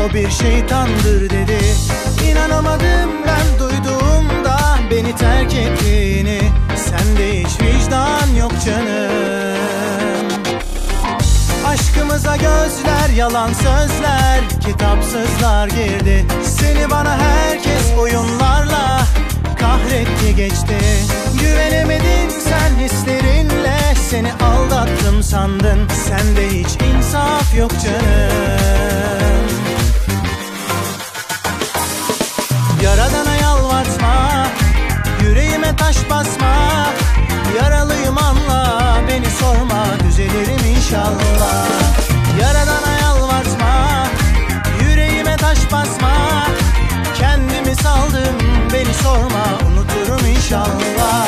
o bir şeytandır dedi. İnanamadım ben duyduğumda beni terk ettiğini. Sende hiç vicdan yok canım. Aşkımıza gözler, yalan sözler, kitapsızlar girdi. Seni bana herkes oyunlarla kahretti geçti. Güvenemedin sen hislerinle, seni aldattım sandın. Sende hiç insaf yok canım. Yaradana yalvartma, yüreğime taş basma. Yaralıyım anla, beni sorma, düzelirim inşallah. Yaradana yalvartma, yüreğime taş basma. Kendimi saldım, beni sorma, unuturum inşallah.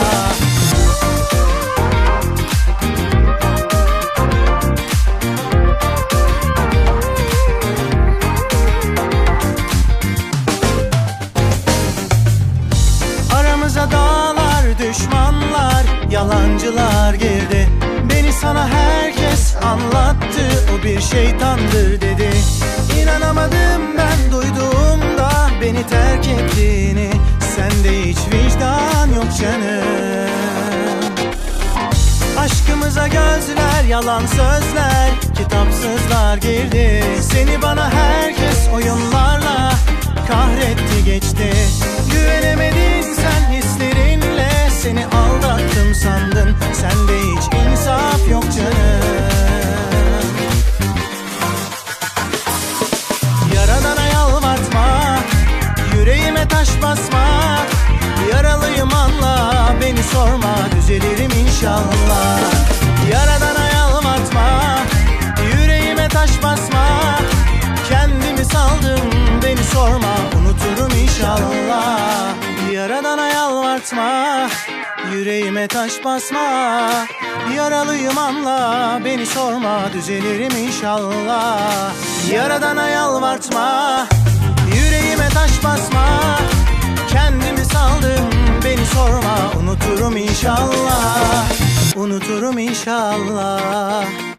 Aramıza dağlar, düşmanlar, yalancılar girdi. Beni sana herkes anlattı, o bir şeytandır dedi. İnanamadım ben duyduğumda beni terk ettiğini. Sende hiç vicdan yok canım. Aşkımıza gözler, yalan sözler, kitapsızlar girdi. Seni bana herkes oyunlarla kahretti geçti. Güvenemedin sen hislerinle, seni aldattım sandın. Sende hiç insaf yok canım. Yaradana yalvartma, yüreğime taş basma. Yaralıyım anla, beni sorma, düzelirim inşallah. Yaradana yalvartma, yüreğime taş basma. Kendimi saldım, beni sorma, unuturum inşallah. Yaradana yalvartma, yüreğime taş basma. Yaralıyım anla, beni sorma, düzelirim inşallah. Yaradana yalvartma, yüreğime taş basma. Kendimi saldım, beni sorma, unuturum inşallah. Unuturum inşallah.